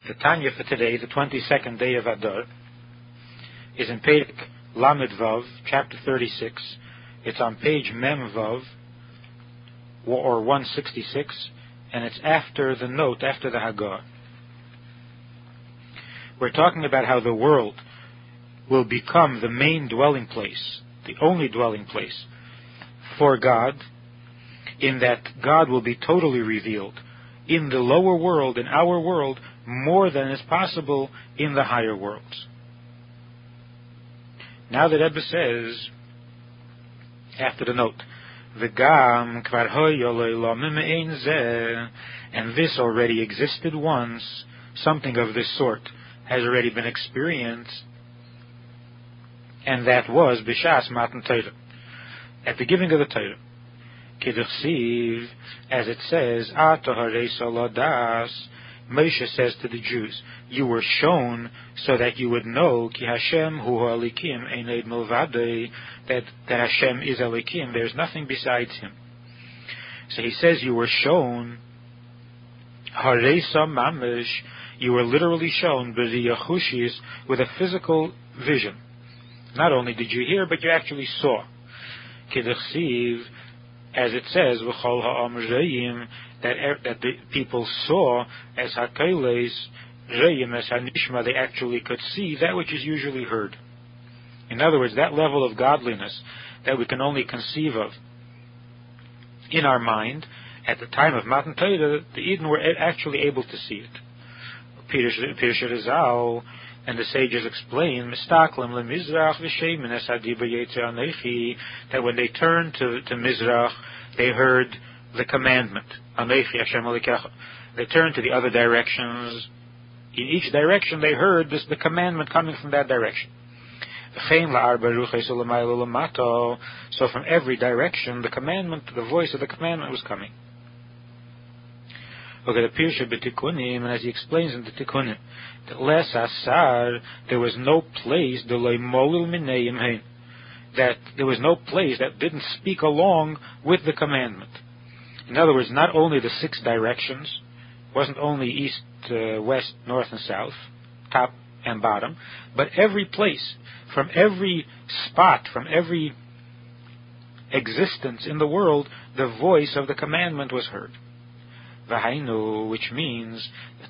The Tanya for today, the 22nd day of Adar, is in Perek Lamed Vav, chapter 36. It's on page Mem Vav, or 166, and it's after the note, after the Haggah. We're talking about how the world will become the main dwelling place, the only dwelling place for God, in that God will be totally revealed in the lower world, in our world, more than is possible in the higher worlds. Now the Rebbe says, after the note, V'gam kvar hoyo le'ilomim ein zeh, and this already existed once, something of this sort has already been experienced, and that was b'shas matan Torah, at the giving of the Torah. Kidduchsiv, as it says, Ata harei saladas, Moshe says to the Jews, you were shown so that you would know Ki Hashem hu ha'elikim ein eid milvadei, that Hashem is Elikim, there's nothing besides Him. So he says you were shown Hareisa mamish, you were literally shown b'riyachushis, with a physical vision. Not only did you hear, but you actually saw. Kidduchsiv, as it says, v'chol ha'am re'im, that the people saw as hakeiles re'im, as hanishma, they actually could see that which is usually heard. In other words, that level of godliness that we can only conceive of in our mind, at the time of Matan Torah, the Eden were actually able to see it. Pirush Rizal and the sages explain that when they turned to Mizrach, they heard the commandment. They turned to the other directions. In each direction they heard the commandment coming from that direction. So from every direction, the voice of the commandment was coming. Look at the Pirsha b'Tikkunim, and as he explains in the Tikkunim, that les asar, there was no place, that there was no place that didn't speak along with the commandment. In other words, not only the 6 directions, wasn't only east, west, north, and south, top and bottom, but every place, from every spot, from every existence in the world, the voice of the commandment was heard. V'hainu, which means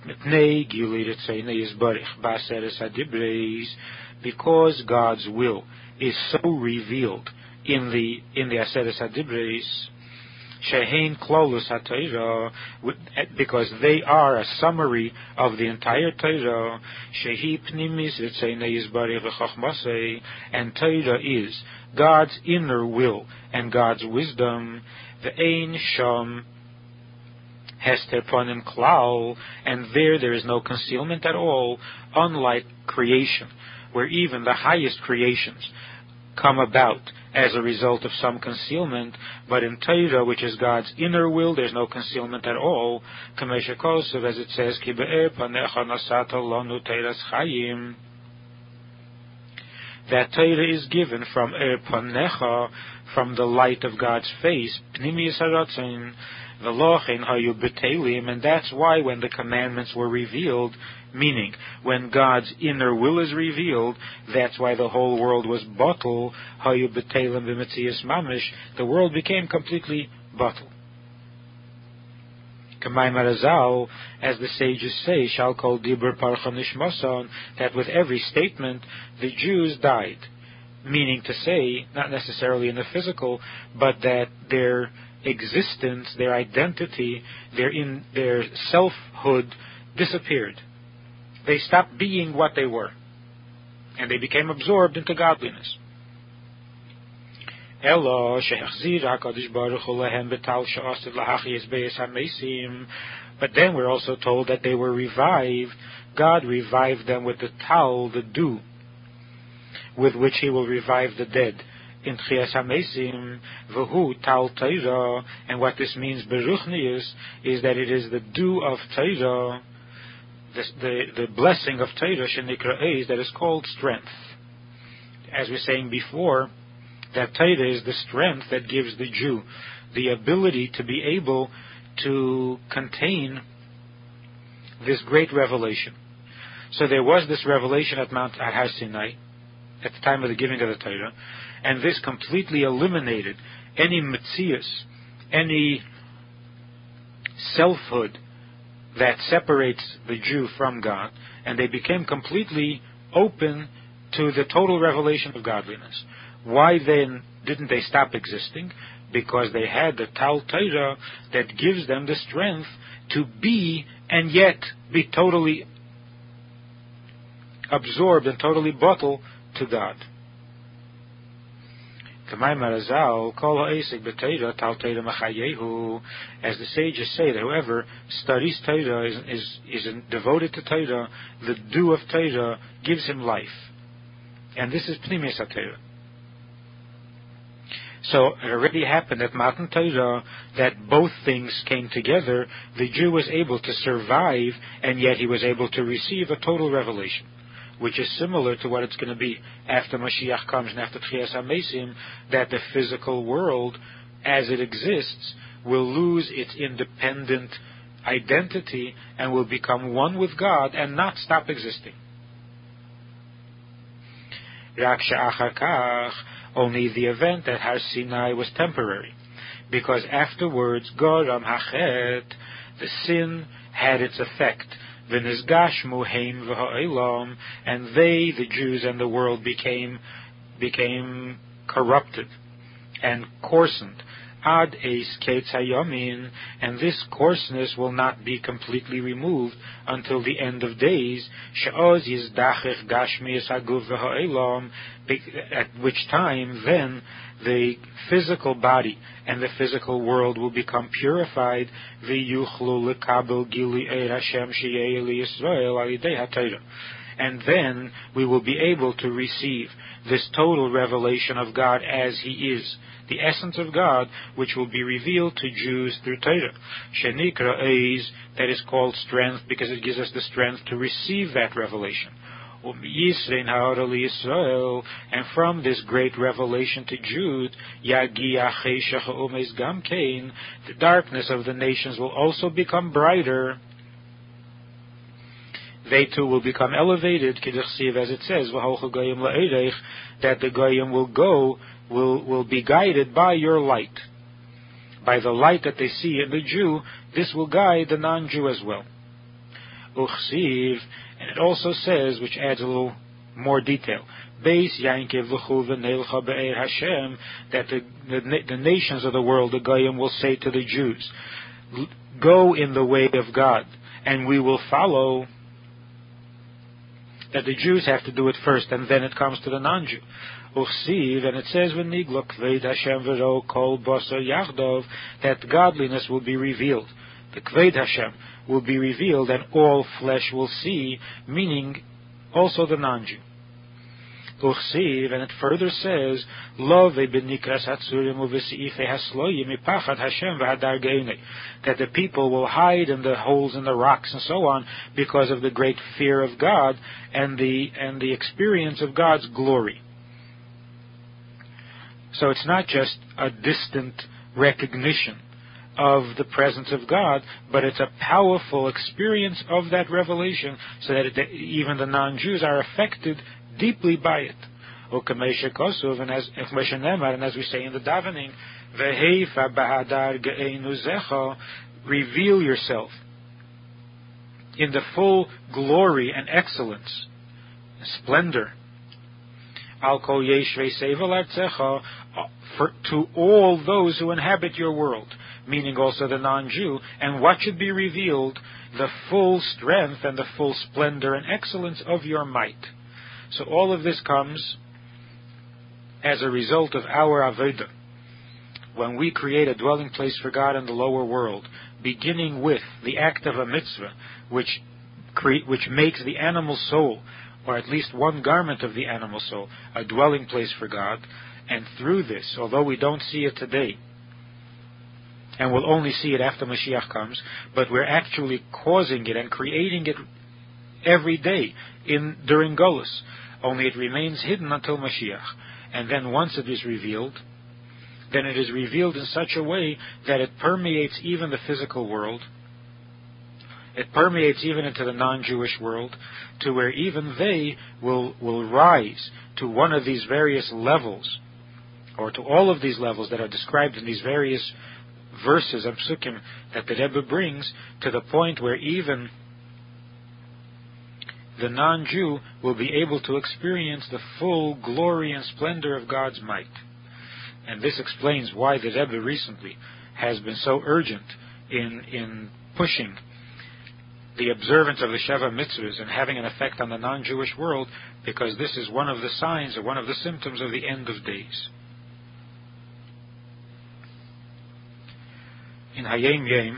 because God's will is so revealed in the Aseres HaDibreis, shehein klolus HaTorah, because they are a summary of the entire Torah, shehi pnimis ritzeinei yizbarich v'chochmasei, and Torah is God's inner will and God's wisdom, v'ein sham hester ponim klal, and there is no concealment at all, unlike creation, where even the highest creations come about as a result of some concealment, but in Torah, which is God's inner will, there's no concealment at all. Kamesha Kosov, as it says, Ki be'er panecha nasata lanu teiras chayim, that Torah is given from er panecha, from the light of God's face, pnimi yisaratzin, v'lochen hayu betelim, and that's why when the commandments were revealed, meaning when God's inner will is revealed, that's why the whole world was batel, hayu betelim b'metzias mamish, the world became completely batel. Kamay Marazal, as the sages say, shall call dibur parcha nishmasan, that with every statement the Jews died, meaning to say, not necessarily in the physical, but that their existence, their identity, their selfhood disappeared. They stopped being what they were, and they became absorbed into godliness. But then we're also told that they were revived. God revived them with the tal, the dew, with which He will revive the dead. In Tchias HaMesim, v'hu tal Torah, and what this means, beruchnius, is that it is the dew of Torah, the blessing of Torah, shenikra eis, that is called strength. As we were saying before, that Torah is the strength that gives the Jew the ability to be able to contain this great revelation. So there was this revelation at Har Sinai, at the time of the giving of the Torah, and this completely eliminated any metzius, any selfhood that separates the Jew from God, and they became completely open to the total revelation of godliness. Why then didn't they stop existing? Because they had the Tal Torah that gives them the strength to be and yet be totally absorbed and totally bottled to God. As the sages say, that whoever studies Torah is devoted to Torah, the dew of Torah gives him life. And this is Pnimis HaTorah. So it already happened at Matan Torah that both things came together. The Jew was able to survive, and yet he was able to receive a total revelation, which is similar to what it's going to be after Mashiach comes and after Tchias HaMesim, that the physical world, as it exists, will lose its independent identity and will become one with God and not stop existing. Only the event at Har Sinai was temporary, because afterwards, Goram Hachet, the sin had its effect. V'nizgashmu heim v'ha'olam, and they, the Jews and the world, became corrupted and coarsened. Ad eis ketz hayamin, and this coarseness will not be completely removed until the end of days. She'oz yizdachich gashmius haguv v'ha'olam, at which time then the physical body and the physical world will become purified. V'yuchlu lekabel gili eir Hashem sheyeh liYisrael alidei haTorah, and then we will be able to receive this total revelation of God as He is, the essence of God, which will be revealed to Jews through Torah. Shenikra Eiz, that is called strength, because it gives us the strength to receive that revelation. And from this great revelation to Jude, the darkness of the nations will also become brighter. They too will become elevated, as it says, that the Goyim will be guided by your light. By the light that they see in the Jew, this will guide the non-Jew as well. And it also says, which adds a little more detail, that the nations of the world, the Goyim, will say to the Jews, go in the way of God, and we will follow. That the Jews have to do it first, and then it comes to the non-Jew. And it says, that godliness will be revealed. The Kved Hashem will be revealed, and all flesh will see, meaning also the non-Jew. And it further says, that the people will hide in the holes in the rocks and so on because of the great fear of God and the experience of God's glory. So it's not just a distant recognition of the presence of God, but it's a powerful experience of that revelation, so that even the non-Jews are affected deeply by it. And as we say in the davening, reveal yourself in the full glory and excellence, splendor, to all those who inhabit your world, meaning also the non-Jew. And what should be revealed? The full strength and the full splendor and excellence of your might. So all of this comes as a result of our avodah. When we create a dwelling place for God in the lower world, beginning with the act of a mitzvah, which makes the animal soul, or at least one garment of the animal soul, a dwelling place for God, and through this, although we don't see it today, and we'll only see it after Mashiach comes, but we're actually causing it and creating it every day during Golus. Only it remains hidden until Mashiach. And then once it is revealed, then it is revealed in such a way that it permeates even the physical world, It permeates even into the non-Jewish world, to where even they will rise to one of these various levels, or to all of these levels that are described in these various verses of Psukim that the Rebbe brings, to the point where even the non-Jew will be able to experience the full glory and splendor of God's might. And this explains why the Rebbe recently has been so urgent in pushing the observance of the Sheva Mitzvahs and having an effect on the non-Jewish world, because this is one of the signs or one of the symptoms of the end of days. In Hayom Yom,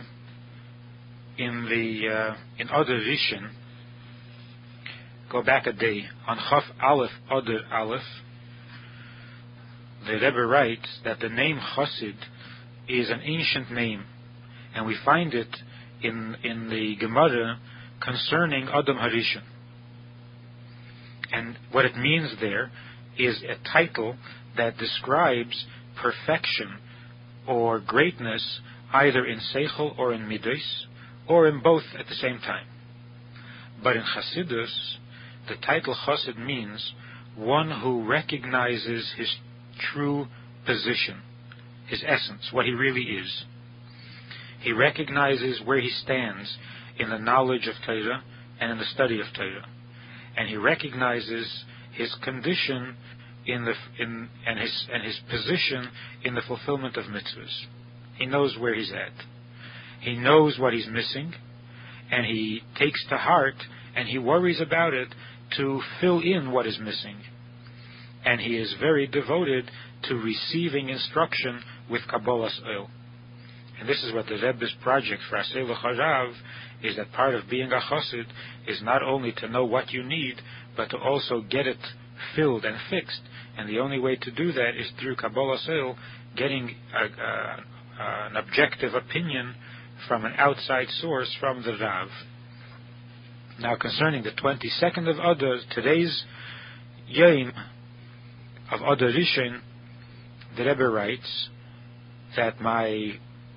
in Adar Rishon, go back a day, on Chaf Aleph Adar Aleph, the Rebbe writes that the name Chassid is an ancient name, and we find it in the Gemara concerning Adam Harishon. And what it means there is a title that describes perfection or greatness either in Seichel or in Midos, or in both at the same time. But in Chassidus, the title Chassid means one who recognizes his true position, his essence, what he really is. He recognizes where he stands in the knowledge of Torah and in the study of Torah, and he recognizes his condition and his position in the fulfillment of mitzvahs. He knows where he's at. He knows what he's missing, and he takes to heart and he worries about it to fill in what is missing. And he is very devoted to receiving instruction with Kabbalas Oil. And this is what the Rebbe's project for Aseh L'Charav is, that part of being a Chassid is not only to know what you need, but to also get it filled and fixed. And the only way to do that is through Kabbalas Oil, getting an objective opinion from an outside source, from the Rav. Now, concerning the 22nd of Adar, today's Yom of Adar Rishon, the Rebbe writes that my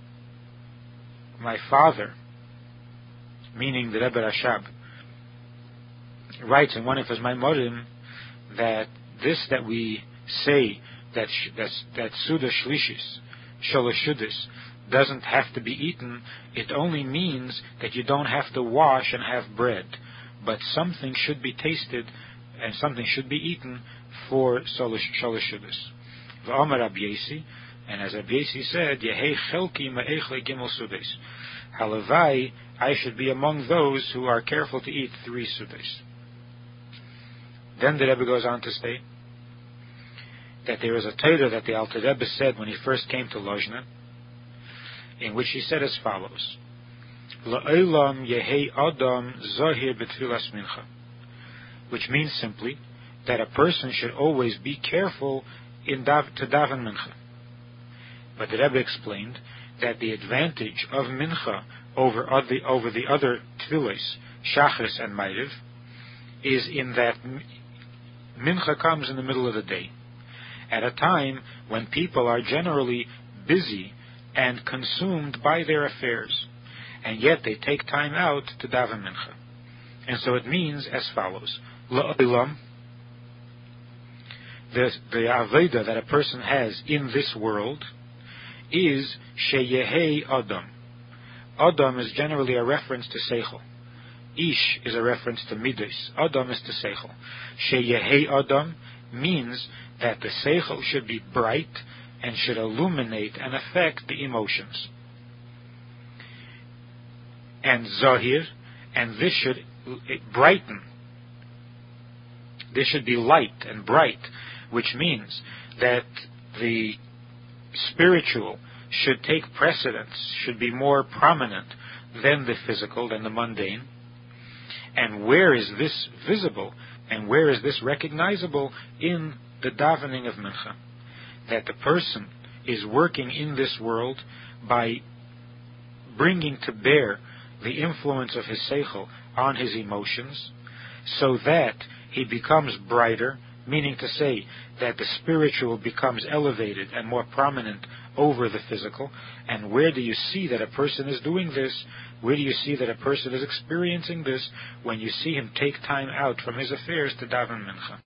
father, meaning the Rebbe Rashab, writes in one of his Maimorim that this that we say, that Suda Shlishis, Sholashudis, doesn't have to be eaten, it only means that you don't have to wash and have bread, but something should be tasted and something should be eaten for Sholashudis. V'Amar Rabbi Yesi, and as Rabbi Yesi said, Yehei Chelki Ma'echle Gimel Sudes, Halavai, I should be among those who are careful to eat 3 Sudes. Then the Rebbe goes on to say that there is a Torah that the Alter Rebbe said when he first came to Lozhna, in which he said as follows: La'olam yehei adam zahir b'tfilas mincha, which means simply that a person should always be careful to daven mincha. But the Rebbe explained that the advantage of mincha over the other tfilas, shachris and ma'ariv, is in that mincha comes in the middle of the day, at a time when people are generally busy and consumed by their affairs, and yet they take time out to daven mincha. And so it means as follows: La'olam, the aveda that a person has in this world is sheyehei adam. Adam is generally a reference to seichel. Ish is a reference to midos. Adam is to seichel. Sheyehei adam means that the seichel should be bright and should illuminate and affect the emotions. And zahir, and this should brighten. This should be light and bright, which means that the spiritual should take precedence, should be more prominent than the physical, than the mundane. And where is this visible, and where is this recognizable? In the davening of mincha. That the person is working in this world by bringing to bear the influence of his seichel on his emotions, so that he becomes brighter, meaning to say that the spiritual becomes elevated and more prominent over the physical. And where do you see that a person is doing this? Where do you see that a person is experiencing this? When you see him take time out from his affairs to daven mincha.